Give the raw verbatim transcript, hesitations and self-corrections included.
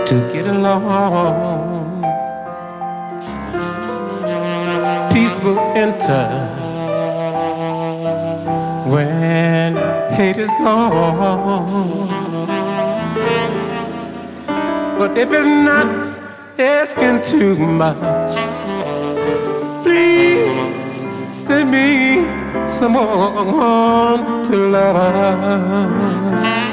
to get along. Peace will enter when hate is gone. But if it's not asking too much, please send me someone to love.